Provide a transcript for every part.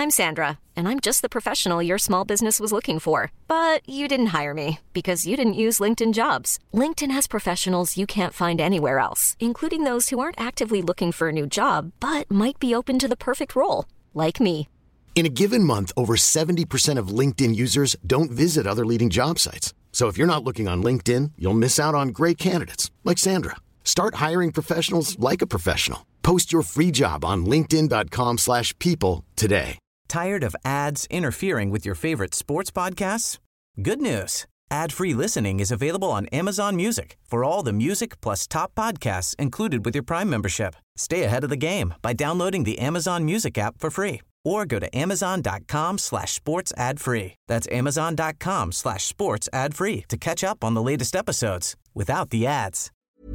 I'm Sandra, and I'm just the professional your small business was looking for. But you didn't hire me because you didn't use LinkedIn Jobs. LinkedIn has professionals you can't find anywhere else, including those who aren't actively looking for a new job, but might be open to the perfect role, like me. In a given month, over 70% of LinkedIn users don't visit other leading job sites. So if you're not looking on LinkedIn, you'll miss out on great candidates like Sandra. Start hiring professionals like a professional. Post your free job on linkedin.com/people today. Tired of ads interfering with your favorite sports podcasts? Good news. Ad-free listening is available on Amazon Music for all the music plus top podcasts included with your Prime membership. Stay ahead of the game by downloading the Amazon Music app for free or go to amazon.com/sports ad free. That's amazon.com/sports ad free to catch up on the latest episodes without the ads.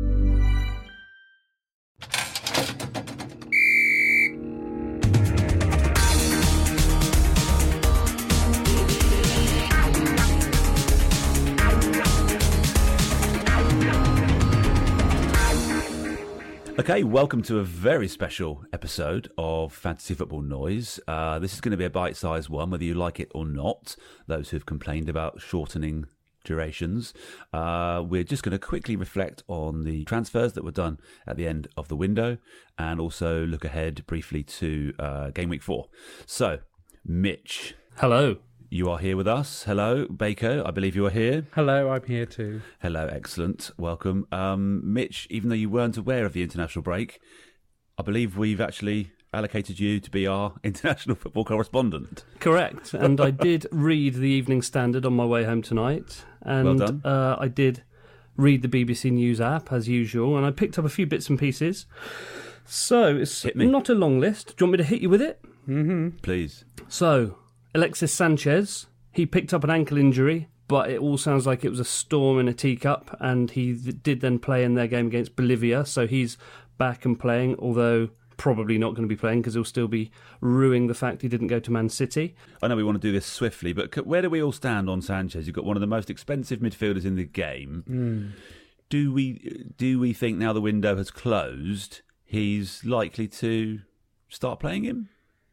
Okay, welcome to a very special episode of Fantasy Football Noise. This is going to be a bite-sized one, whether you like it or not. Those who have complained about shortening durations. We're just going to quickly reflect on the transfers that were done at the end of the window and also look ahead briefly to Game Week 4. So, Mitch. Hello. You are here with us. Hello, Baker. I believe you are here. Hello, I'm here too. Hello, excellent. Welcome. Mitch, even though you weren't aware of the international break, I believe we've actually allocated you to be our international football correspondent. Correct. And I did read the Evening Standard on my way home tonight. And well done. I did read the BBC News app, as usual, and I picked up a few bits and pieces. So it's not a long list. Do you want me to hit you with it? Mm-hmm. Please. So, Alexis Sanchez, he picked up an ankle injury, but it all sounds like it was a storm in a teacup, and he did then play in their game against Bolivia, so he's back and playing, although probably not going to be playing because he'll still be ruining the fact he didn't go to Man City. I know we want to do this swiftly, but where do we all stand on Sanchez? You've got one of the most expensive midfielders in the game. Do we think now the window has closed, he's likely to start playing him?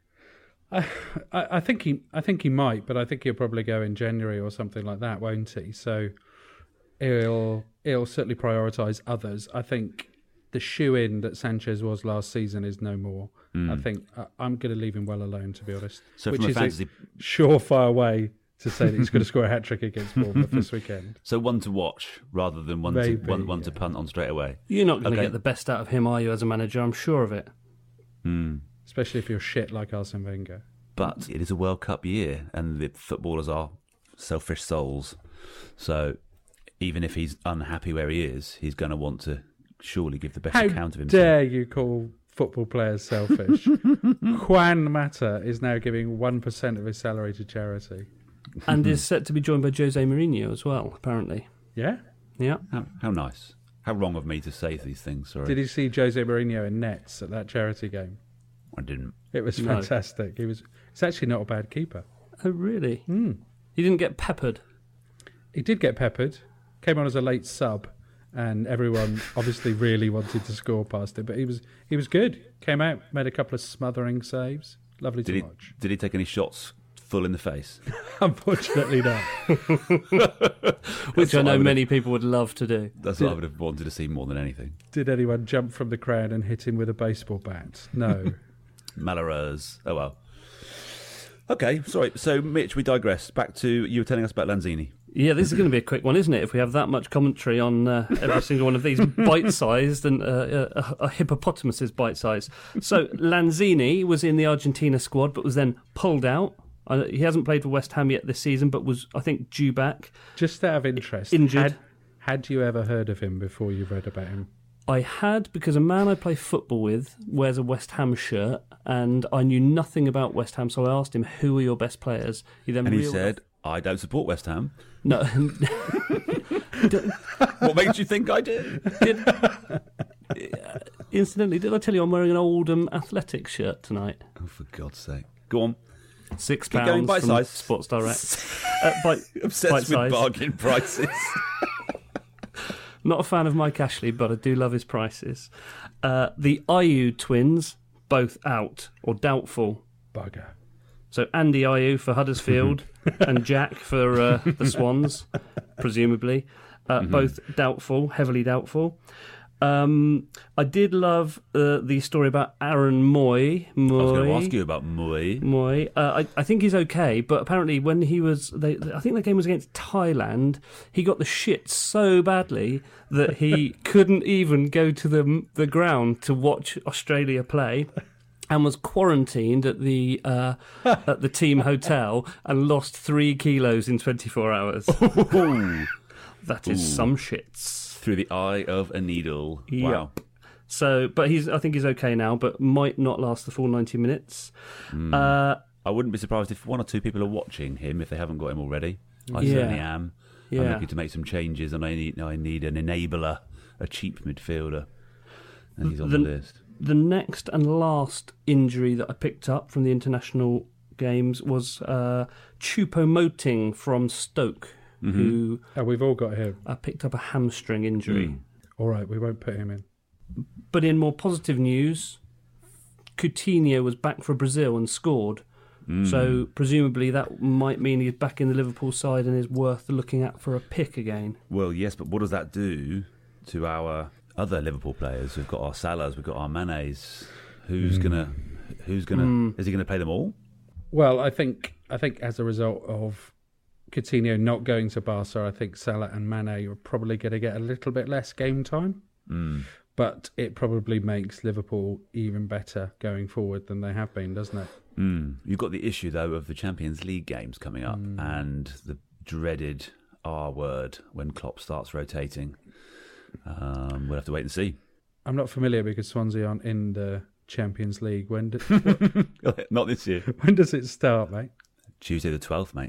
I think he might, but I think he'll probably go in January or something like that, won't he? So he'll certainly prioritise others. I think the shoe-in that Sanchez was last season is no more. I think I'm going to leave him well alone, to be honest. So which from a is fantasy a surefire way to say that he's going to score a hat-trick against Bournemouth this weekend. So one to watch rather than one to punt on straight away. You're not going to get the best out of him, are you, as a manager? I'm sure of it. Especially if you're shit like Arsene Wenger. But it is a World Cup year, and the footballers are selfish souls. So even if he's unhappy where he is, he's going to want to surely give the best account of himself. How dare you call football players selfish? Juan Mata is now giving 1% of his salary to charity. And is set to be joined by Jose Mourinho as well, apparently. Yeah? Yeah. How nice. How wrong of me to say these things, sorry. Did you see Jose Mourinho in nets at that charity game? I didn't. It was fantastic. He's actually not a bad keeper. Oh, really? He didn't get peppered? He did get peppered. Came on as a late sub, and everyone obviously really wanted to score past him. But he was good. Came out, made a couple of smothering saves. Lovely to watch. Did he take any shots full in the face? Unfortunately not. Which I know many people would love to do. That's what I would have wanted to see more than anything. Did anyone jump from the crowd and hit him with a baseball bat? No. Malheureux. Oh well. Okay, sorry. So, Mitch, we digress. Back to you were telling us about Lanzini. Yeah, this is going to be a quick one, isn't it? If we have that much commentary on every single one of these, bite-sized and a hippopotamus is bite-sized. So, Lanzini was in the Argentina squad, but was then pulled out. He hasn't played for West Ham yet this season, but was, I think, due back. Just out of interest, injured. Had you ever heard of him before you read about him? I had, because a man I play football with wears a West Ham shirt, and I knew nothing about West Ham, so I asked him, who are your best players? He said, I don't support West Ham. No. What makes you think I do? Incidentally, did I tell you I'm wearing an Oldham Athletics shirt tonight? Oh, for God's sake. Go on. £6 bite from size. Sports Direct. Obsessed with bargain prices. Not a fan of Mike Ashley, but I do love his prices. The Ayew twins, both out or doubtful. Bugger. So Andy Ayew for Huddersfield and Jack for the Swans, presumably. Both doubtful, heavily doubtful. I did love the story about Aaron Moy. I was going to ask you about Moy. I think he's okay, but apparently when he was... I think the game was against Thailand. He got the shit so badly that he couldn't even go to the ground to watch Australia play, and was quarantined at the team hotel and lost 3 kilos in 24 hours. That is some shits. Through the eye of a needle. Wow. Yep. So, but I think he's okay now, but might not last the full 90 minutes. I wouldn't be surprised if 1 or 2 people are watching him if they haven't got him already. I certainly am. Yeah. I'm looking to make some changes, and I need an enabler, a cheap midfielder, and he's on the list. The next and last injury that I picked up from the international games was Choupo-Moting from Stoke, who we've all got him. Picked up a hamstring injury. All right, we won't put him in. But in more positive news, Coutinho was back for Brazil and scored. So presumably that might mean he's back in the Liverpool side and is worth looking at for a pick again. Well, yes, but what does that do to our other Liverpool players? We've got our Salahs, we've got our Manes. Who's gonna? Is he gonna play them all? Well, I think as a result of Coutinho not going to Barca, I think Salah and Mane are probably going to get a little bit less game time. But it probably makes Liverpool even better going forward than they have been, doesn't it? You've got the issue, though, of the Champions League games coming up and the dreaded R word when Klopp starts rotating. We'll have to wait and see. I'm not familiar because Swansea aren't in the Champions League. Not this year. When does it start, mate? Tuesday the 12th, mate.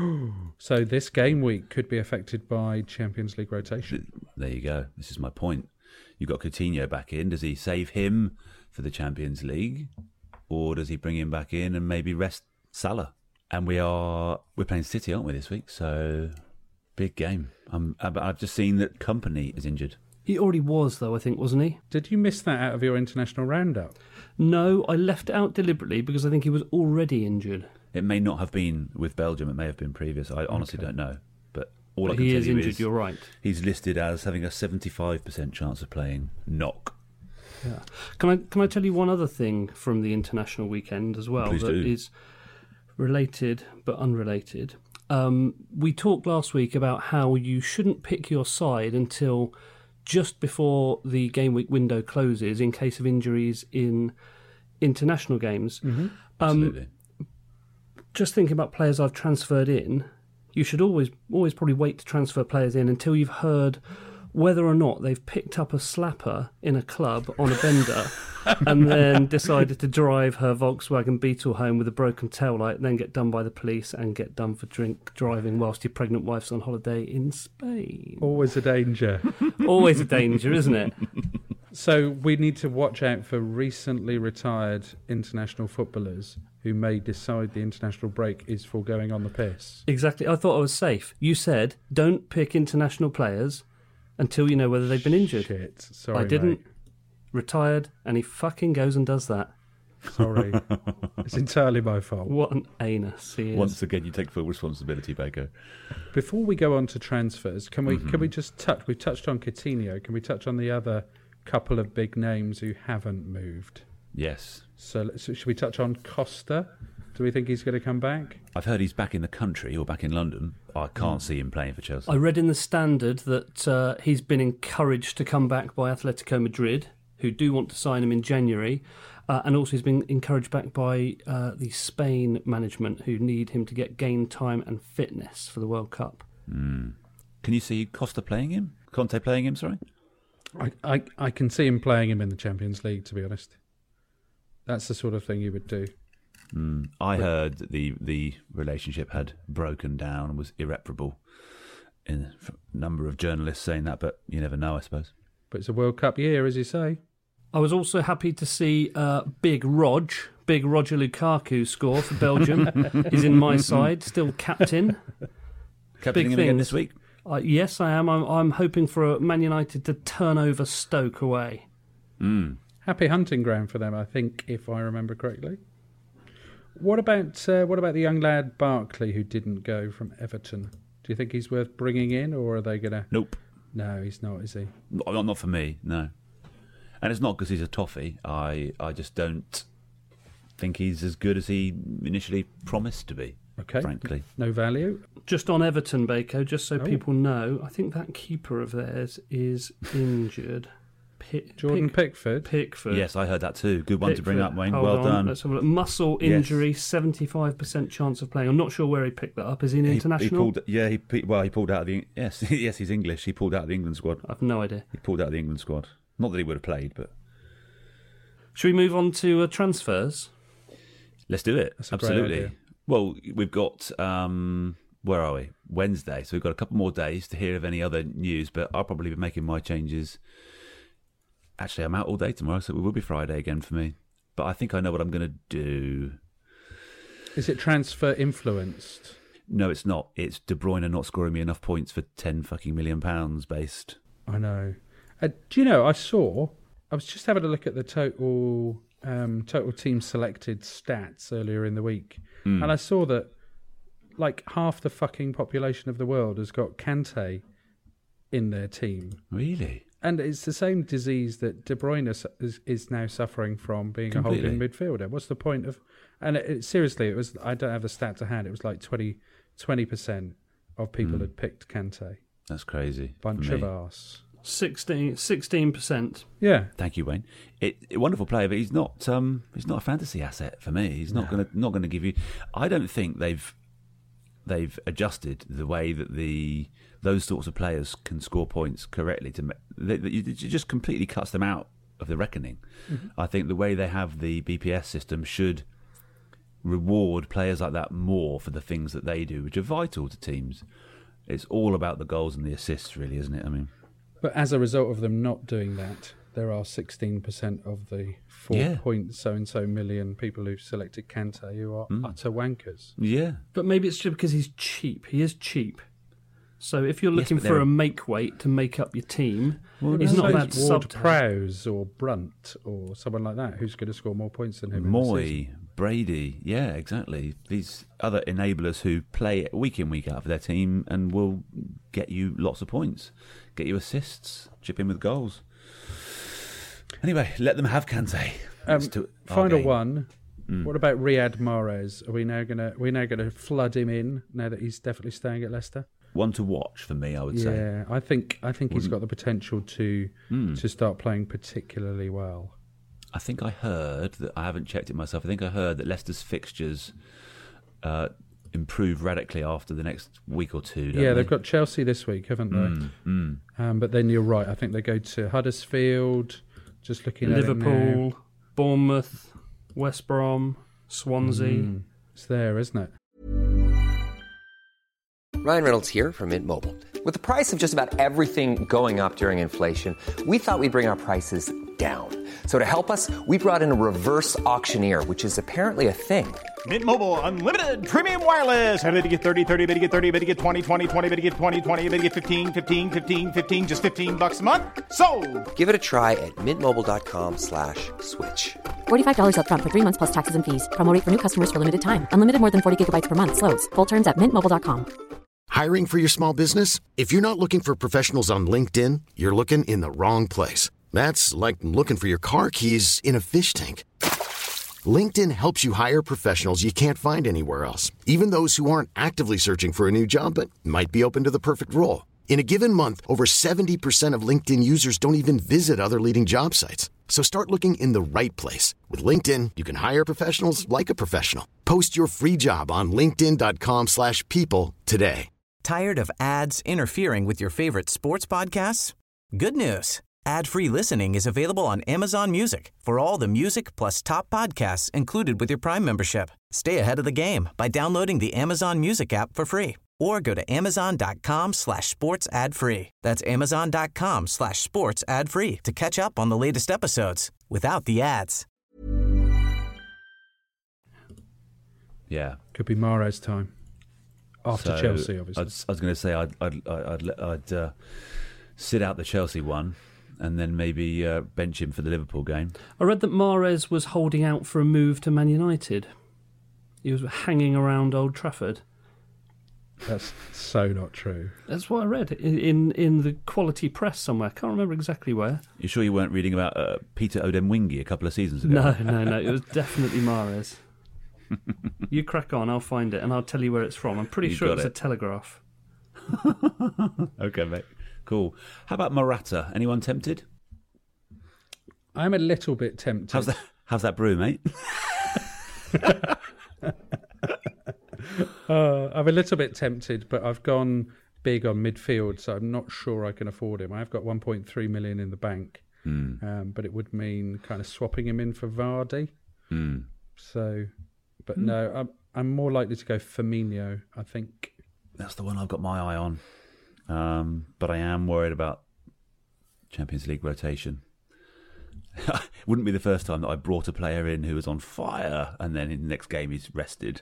So this game week could be affected by Champions League rotation. There you go. This is my point. You've got Coutinho back in. Does he save him for the Champions League? Or does he bring him back in and maybe rest Salah? And we're playing City, aren't we, this week? So, big game. I've just seen that Kompany is injured. He already was, though, I think, wasn't he? Did you miss that out of your international roundup? No, I left it out deliberately because I think he was already injured. It may not have been with Belgium. It may have been previous. I honestly don't know. But all I can he tell is you injured, is you're right. He's listed as having a 75% chance of playing knock. Yeah. Can I tell you one other thing from the international weekend as well? Please that do. Is related but unrelated. We talked last week about how you shouldn't pick your side until just before the game week window closes in case of injuries in international games. Absolutely. Just thinking about players I've transferred in, you should always probably wait to transfer players in until you've heard whether or not they've picked up a slapper in a club on a bender and then decided to drive her Volkswagen Beetle home with a broken taillight, then get done by the police and get done for drink driving whilst your pregnant wife's on holiday in Spain. Always a danger. Always a danger, isn't it? So we need to watch out for recently retired international footballers who may decide the international break is for going on the piss. Exactly. I thought I was safe. You said don't pick international players until you know whether they've been injured. Shit. Sorry, I didn't. mate. Retired, and he fucking goes and does that. Sorry. It's entirely my fault. What an anus he is. Once again, you take full responsibility, Baker. Before we go on to transfers, can we just touch? We've touched on Coutinho. Can we touch on the other couple of big names who haven't moved? Yes. So should we touch on Costa? Do we think he's going to come back? I've heard he's back in the country or back in London. I can't see him playing for Chelsea. I read in the Standard that he's been encouraged to come back by Atletico Madrid, who do want to sign him in January, and also he's been encouraged back by the Spain management, who need him to get game time and fitness for the World Cup. Can you see Costa playing him? Conte playing him, sorry? I can see him playing him in the Champions League, to be honest. That's the sort of thing he would do. I heard that the relationship had broken down and was irreparable. In a number of journalists saying that, but you never know, I suppose. But it's a World Cup year, as you say. I was also happy to see Big Roger Lukaku score for Belgium. He's in my side, still captain. Captaining him again this week? Yes, I am. I'm hoping for Man United to turn over Stoke away. Happy hunting ground for them, I think, if I remember correctly. What about the young lad Barkley who didn't go from Everton? Do you think he's worth bringing in, or are they going to? Nope. No, he's not, is he? Not for me, no. And it's not because he's a toffee. I just don't think he's as good as he initially promised to be, frankly. No value? Just on Everton, Bako, just so people know, I think that keeper of theirs is injured. Jordan Pickford? Yes, I heard that too. Good one to bring up, Wayne. Hold well on, done. Let's have a look. Muscle injury, 75% chance of playing. I'm not sure where he picked that up. Is he an international? He pulled out of the... Yes, he's English. He pulled out of the England squad. I've no idea. He pulled out of the England squad. Not that he would have played, but... Should we move on to transfers? Let's do it. That's a great idea. Well, we've got... where are we? Wednesday. So we've got a couple more days to hear of any other news, but I'll probably be making my changes... Actually, I'm out all day tomorrow, so it will be Friday again for me. But I think I know what I'm going to do. Is it transfer influenced? No, it's not. It's De Bruyne not scoring me enough points for £10 million based. I know. Do you know, I was just having a look at the total team selected stats earlier in the week, and I saw that like half the fucking population of the world has got Kante in their team. Really? And it's the same disease that De Bruyne is now suffering from, being Completely. a holding midfielder. What's the point of... And seriously, it was... I don't have the stat to hand. It was like 20% of people had picked Kante. That's crazy. Bunch of arse. 16%. Yeah. Thank you, Wayne. A wonderful player, but he's not a fantasy asset for me. He's not going to give you... I don't think they've adjusted the way that those sorts of players can score points correctly. It just completely cuts them out of the reckoning. Mm-hmm. I think the way they have the BPS system should reward players like that more for the things that they do, which are vital to teams. It's all about the goals and the assists, really, isn't it? I mean, but as a result of them not doing that, there are 16% of the 4.so-and-so million people who've selected Kante who are utter wankers. Yeah. But maybe it's just because he's cheap. He is cheap. So if you're looking for a make weight to make up your team, he's not a bad sub. Prowse or Brunt or someone like that who's going to score more points than him. Moy, Brady, yeah, exactly. These other enablers who play week in, week out for their team and will get you lots of points, get you assists, chip in with goals. Anyway, let them have Kante. Final one. What about Riyad Mahrez? Are we now gonna flood him in now that he's definitely staying at Leicester? One to watch for me, I would say. Yeah, I think he's got the potential to start playing particularly well. I think I heard that, I haven't checked it myself, I think I heard that Leicester's fixtures improve radically after the next week or two, don't they? They've got Chelsea this week, haven't they? But then you're right, I think they go to Huddersfield, just looking at Liverpool, Bournemouth, West Brom, Swansea. It's there, isn't it? Ryan Reynolds here from Mint Mobile. With the price of just about everything going up during inflation, we thought we'd bring our prices down. So to help us, we brought in a reverse auctioneer, which is apparently a thing. Mint Mobile Unlimited Premium Wireless. How to get 30, 30, bit to get 30, bit to get 20, 20, 20, bit to get 20, 20, bit to get 15, 15, 15, 15, just $15 a month? Sold! Give it a try at mintmobile.com/switch. $45 up front for 3 months plus taxes and fees. Promo rate for new customers for limited time. Unlimited more than 40 gigabytes per month. Slows full terms at mintmobile.com. Hiring for your small business? If you're not looking for professionals on LinkedIn, you're looking in the wrong place. That's like looking for your car keys in a fish tank. LinkedIn helps you hire professionals you can't find anywhere else, even those who aren't actively searching for a new job but might be open to the perfect role. In a given month, over 70% of LinkedIn users don't even visit other leading job sites. So start looking in the right place. With LinkedIn, you can hire professionals like a professional. Post your free job on linkedin.com/people today. Tired of ads interfering with your favorite sports podcasts? Good news. Ad-free listening is available on Amazon Music for all the music plus top podcasts included with your Prime membership. Stay ahead of the game by downloading the Amazon Music app for free or go to amazon.com/sports ad free. That's amazon.com/sports ad free to catch up on the latest episodes without the ads. Yeah. Could be Mahrez time. After Chelsea, obviously. I was going to say I'd sit out the Chelsea one and then maybe bench him for the Liverpool game. I read that Mahrez was holding out for a move to Man United. he was hanging around Old Trafford. That's so not true. That's what I read in the quality press somewhere. I can't remember exactly where. You sure you weren't reading about Peter Odemwingie a couple of seasons ago? No. It was definitely Mahrez. You crack on, I'll find it, and I'll tell you where it's from. I'm pretty sure it was a Telegraph. Okay, mate. Cool. How about Morata? Anyone tempted? I'm a little bit tempted. How's that brew, mate? I'm a little bit tempted, but I've gone big on midfield, so I'm not sure I can afford him. I've got 1.3 million in the bank, but it would mean kind of swapping him in for Vardy. So, but no, I'm more likely to go Firmino, I think. That's the one I've got my eye on. But I am worried about Champions League rotation. It wouldn't be the first time that I brought a player in who was on fire and then in the next game he's rested.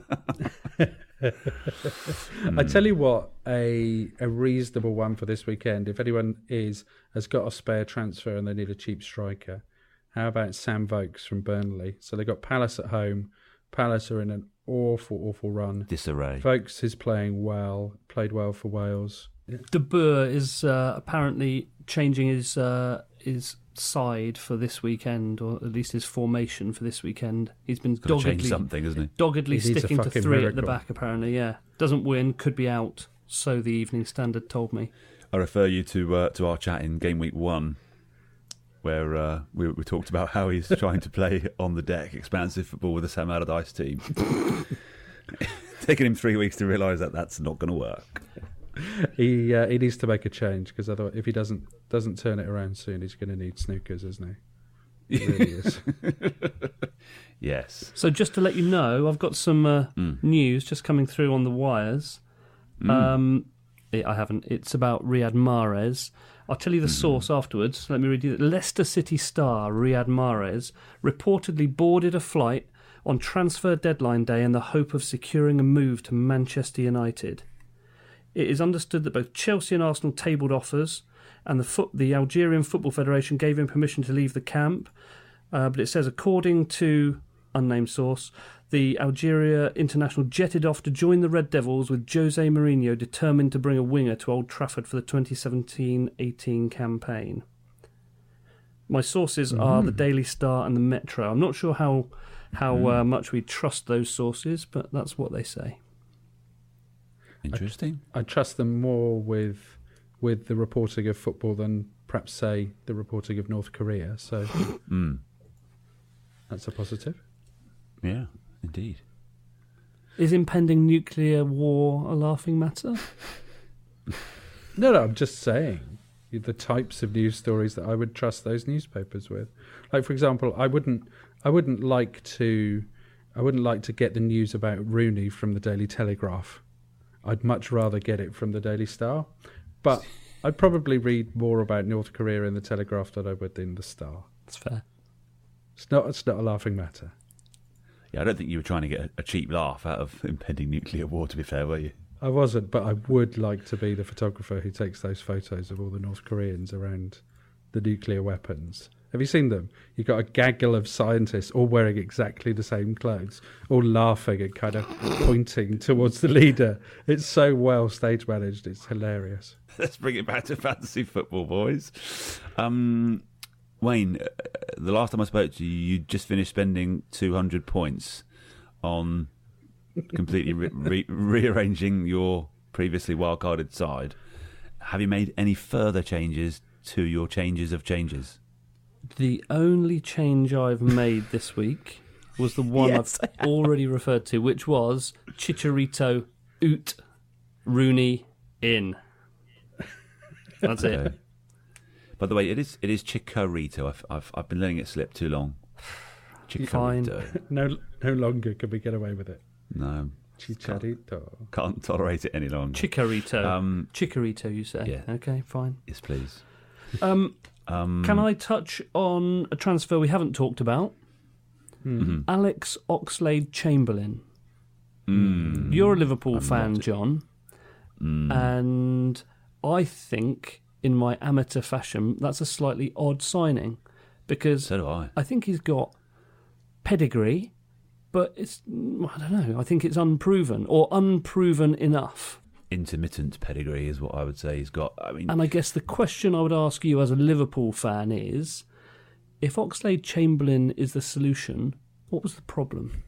I tell you what, a reasonable one for this weekend, if anyone has got a spare transfer and they need a cheap striker, how about Sam Vokes from Burnley? So they got Palace at home. Palace are in an awful run. Disarray. Vokes is playing well, played well for Wales. De Boer is apparently changing his side for this weekend, or at least his formation for this weekend. He's been doggedly sticking to three at the back, apparently, yeah. Doesn't win, could be out, so the Evening Standard told me. I refer you to our chat in Game Week 1, where we talked about how he's trying to play on the deck expansive football with the Sam Allardyce team. Taking him 3 weeks to realise that that's not going to work. He needs to make a change, because otherwise, if he doesn't turn it around soon, he's going to need snookers, isn't he? He really is. Yes. So just to let you know, I've got some news just coming through on the wires. I haven't. It's about Riyad Mahrez. I'll tell you the source afterwards. Let me read you. Leicester City star Riyad Mahrez reportedly boarded a flight on transfer deadline day in the hope of securing a move to Manchester United. It is understood that both Chelsea and Arsenal tabled offers, and the Algerian Football Federation gave him permission to leave the camp. But it says, according to unnamed source, the Algeria international jetted off to join the Red Devils, with Jose Mourinho determined to bring a winger to Old Trafford for the 2017-18 campaign. My sources are the Daily Star and the Metro. I'm not sure how much we trust those sources, but that's what they say. Interesting. I trust them more with the reporting of football than perhaps, say, the reporting of North Korea. So that's a positive. Yeah, indeed. Is impending nuclear war a laughing matter? No, I'm just saying the types of news stories that I would trust those newspapers with. Like, for example, I wouldn't like to get the news about Rooney from the Daily Telegraph. I'd much rather get it from the Daily Star. But I'd probably read more about North Korea in the Telegraph than I would in the Star. That's fair. It's not a laughing matter. Yeah, I don't think you were trying to get a cheap laugh out of impending nuclear war, to be fair, were you? I wasn't, but I would like to be the photographer who takes those photos of all the North Koreans around the nuclear weapons. Have you seen them? You've got a gaggle of scientists all wearing exactly the same clothes, all laughing and kind of pointing towards the leader. It's so well stage managed. It's hilarious. Let's bring it back to fantasy football, boys. Wayne, the last time I spoke to you, you just finished spending 200 points on completely rearranging your previously wildcarded side. Have you made any further changes to your changes of changes? The only change I've made this week was the one I've already referred to, which was Chicharito out, Rooney in. That's it. By the way, it is Chikorito. I've been letting it slip too long. Chikorito. Fine. No longer can we get away with it. No. Chicharito. Can't tolerate it any longer. Chikorito. Chikorito, you say? Yeah. Okay, fine. Yes, please. Can I touch on a transfer we haven't talked about? Mm-hmm. Alex Oxlade-Chamberlain. You're a Liverpool fan, John. And I think, in my amateur fashion, that's a slightly odd signing. Because so do I. I think he's got pedigree, but it's, I don't know, I think it's unproven or unproven enough. Intermittent pedigree is what I would say he's got. I mean, And I guess the question I would ask you as a Liverpool fan is, if Oxlade-Chamberlain is the solution, what was the problem?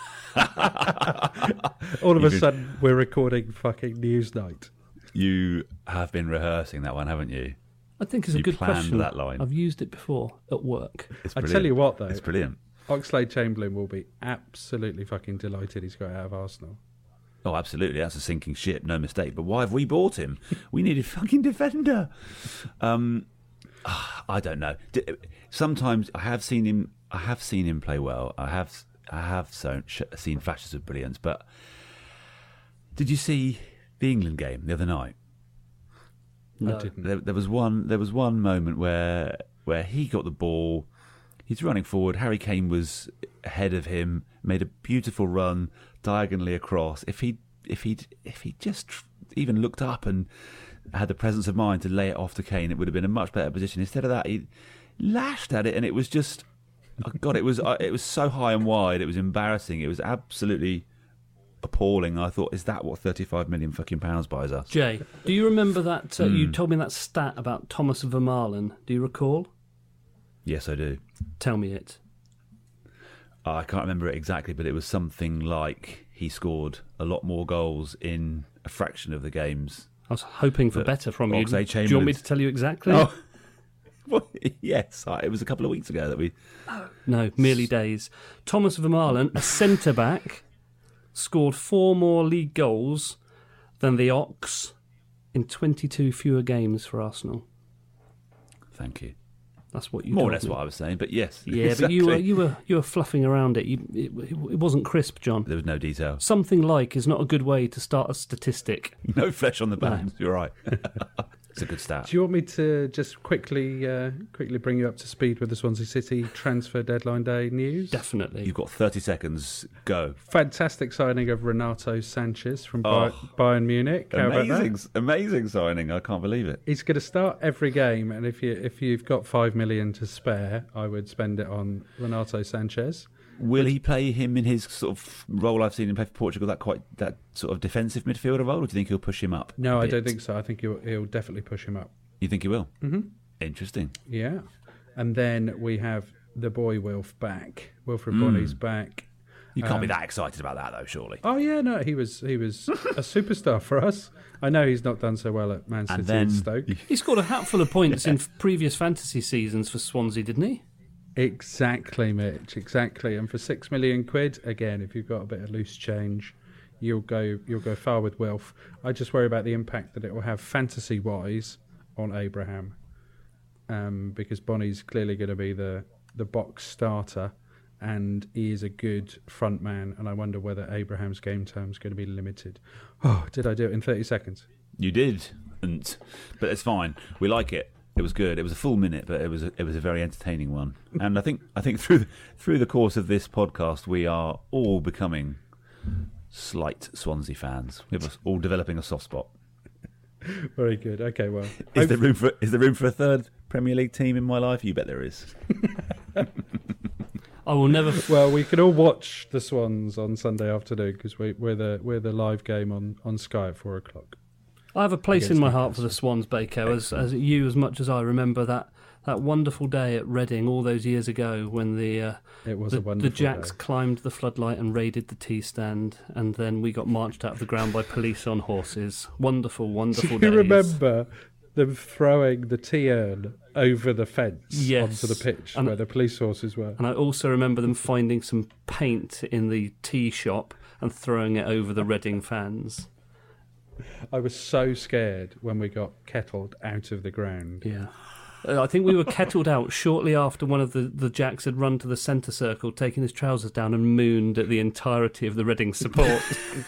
All of a sudden, we're recording fucking Newsnight. you have been rehearsing that one, haven't you? I think it's a You good planned question. that line. I've used it before at work. It's I brilliant. tell you what, though. It's brilliant. Oxlade-Chamberlain will be absolutely fucking delighted he's got out of Arsenal. Oh, absolutely. That's a sinking ship, no mistake. But why have we bought him? We need a fucking defender. I don't know. Sometimes I have seen him play well. I have seen flashes of brilliance. But did you see the England game the other night? No. I didn't. There was one moment where he got the ball. He's running forward. Harry Kane was ahead of him. Made a beautiful run diagonally across. If he just even looked up and had the presence of mind to lay it off to Kane, it would have been a much better position. Instead of that, he lashed at it, and it was just, oh God, it was so high and wide. It was embarrassing. It was absolutely appalling. I thought, is that what 35 million fucking pounds buys us? Jay, do you remember that? You told me that stat about Thomas Vermaelen. Do you recall? Yes, I do. Tell me it. I can't remember it exactly, but it was something like he scored a lot more goals in a fraction of the games. I was hoping for better from you. Do Oxlade-Chamberlain. you want me to tell you exactly? Oh, well, yes. It was a couple of weeks ago that we... No, merely days. Thomas Vermaelen, a centre-back, scored 4 more league goals than the Ox in 22 fewer games for Arsenal. Thank you. That's what you More or told less me. what I was saying, but yes. Yeah, exactly. but you were fluffing around it. It wasn't crisp, John. There was no detail. Something like is not a good way to start a statistic. No flesh on the bones. You're right. It's a good stat. Do you want me to just quickly bring you up to speed with the Swansea City transfer deadline day news? Definitely. You've got 30 seconds. Go. Fantastic signing of Renato Sanchez from Oh. Bayern Munich. How about that? Amazing signing. I can't believe it. He's going to start every game, and if you've got 5 million to spare, I would spend it on Renato Sanchez. Will he play him in his sort of role I've seen him play for Portugal, that sort of defensive midfielder role, or do you think he'll push him up? No, a I bit? don't think so. I think he'll definitely push him up. You think he will? Mm-hmm. Interesting. Yeah. And then we have the boy Wilf back. Wilfred Bonny's back. You can't be that excited about that, though, surely. Oh yeah, no, he was a superstar for us. I know he's not done so well at Man City And then and Stoke. He scored a hatful of points in previous fantasy seasons for Swansea, didn't he? Exactly, Mitch. Exactly. And for £6 million, again, if you've got a bit of loose change, you'll go far with Wilf. I just worry about the impact that it will have fantasy wise on Abraham, because Bonny's clearly going to be the box starter, and he is a good front man. And I wonder whether Abraham's game time is going to be limited. Oh, did I do it in 30 seconds? You did, but it's fine. We like it. It was good. It was a full minute, but it was a very entertaining one. And I think through the course of this podcast, we are all becoming slight Swansea fans. We're all developing a soft spot. Very good. Okay, well, Is there room for a third Premier League team in my life? You bet there is. I will never. Well, we can all watch the Swans on Sunday afternoon because we're the live game on Sky at 4:00. I have a place in against my heart for the Swans, Baco, as you as much as I remember that wonderful day at Reading all those years ago when It was a the wonderful Jacks day. climbed the floodlight and raided the tea stand, and then we got marched out of the ground by police on horses. Wonderful, wonderful Do you days. remember them throwing the tea urn over the fence Yes. onto the pitch And- where the police horses were? And I also remember them finding some paint in the tea shop and throwing it over the Reading fans. I was so scared when we got kettled out of the ground. Yeah. I think we were kettled out shortly after one of the Jacks had run to the centre circle, taken his trousers down and mooned at the entirety of the Reading support.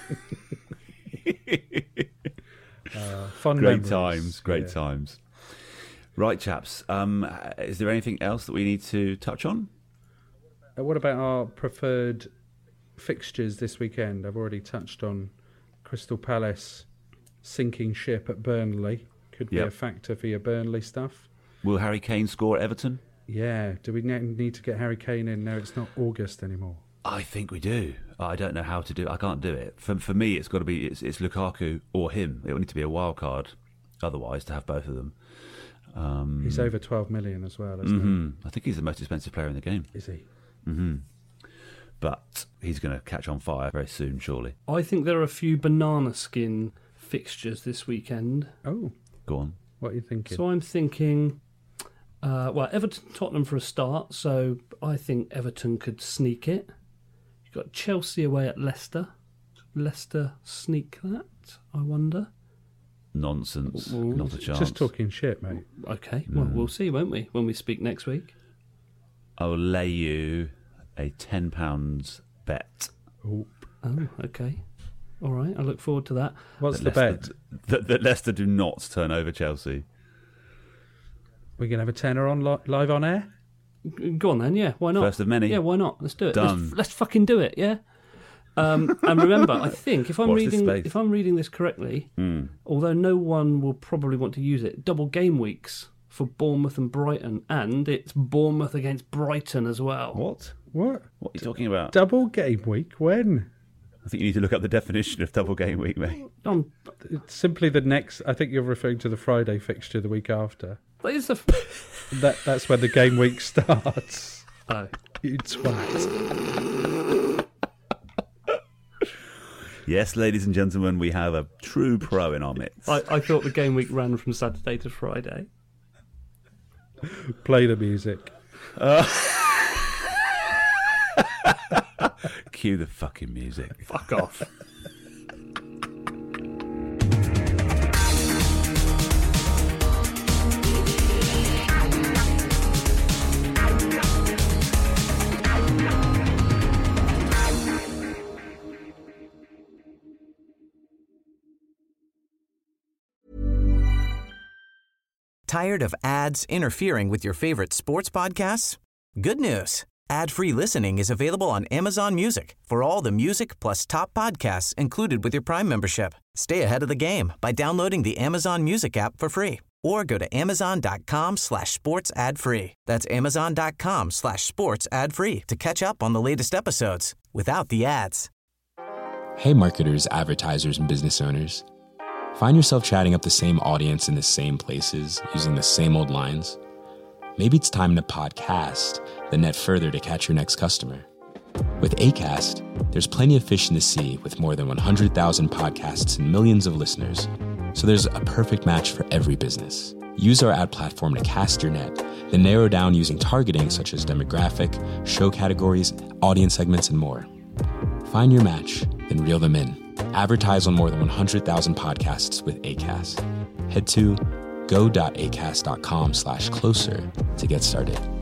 Fun Great memories. times. Great Yeah. times. Right, chaps. Is there anything else that we need to touch on? What about our preferred fixtures this weekend? I've already touched on Crystal Palace sinking ship at Burnley. Could be Yep. a factor for your Burnley stuff. Will Harry Kane score at Everton? Yeah. Do we need to get Harry Kane in? No, it's not August anymore. I think we do. I don't know how to do it. I can't do it. For me, it's got to be it's Lukaku or him. It will need to be a wild card, otherwise, to have both of them. He's over 12 million as well, isn't he? I think he's the most expensive player in the game. Is he? Mm-hmm. But he's going to catch on fire very soon, surely. I think there are a few banana skin fixtures this weekend. Oh. Go on. What are you thinking? So I'm thinking, Everton-Tottenham for a start. So I think Everton could sneak it. You've got Chelsea away at Leicester. Leicester sneak that, I wonder. Nonsense. Not a chance. Just talking shit, mate. Okay, well, we'll see, won't we, when we speak next week? I'll lay you a £10 bet. Oh, okay. All right, I look forward to that. What's the bet? That Leicester do not turn over Chelsea. We're going to have a tenner on live on air? Go on then, yeah, why not? First of many. Yeah, why not? Let's do it. Done. Let's fucking do it, yeah? And remember, I think if I'm reading this correctly, although no one will probably want to use it, double game weeks for Bournemouth and Brighton, and it's Bournemouth against Brighton as well. What? What are you talking about? Double game week? When? I think you need to look up the definition of double game week, mate. It's simply the next. I think you're referring to the Friday fixture the week after. That is the. That's when the game week starts. Oh, you twat. Yes, ladies and gentlemen, we have a true pro in our midst. I thought the game week ran from Saturday to Friday. Play the music. Cue the fucking music. Fuck off. Tired of ads interfering with your favorite sports podcasts? Good news. Ad-free listening is available on Amazon Music for all the music plus top podcasts included with your Prime membership. Stay ahead of the game by downloading the Amazon Music app for free or go to amazon.com/sports ad free. That's amazon.com/sports ad free to catch up on the latest episodes without the ads. Hey marketers, advertisers, and business owners. Find yourself chatting up the same audience in the same places, using the same old lines? Maybe it's time to podcast, then net further to catch your next customer. With Acast, there's plenty of fish in the sea with more than 100,000 podcasts and millions of listeners. So there's a perfect match for every business. Use our ad platform to cast your net, then narrow down using targeting such as demographic, show categories, audience segments, and more. Find your match, then reel them in. Advertise on more than 100,000 podcasts with Acast. Head to go.acast.com/closer to get started.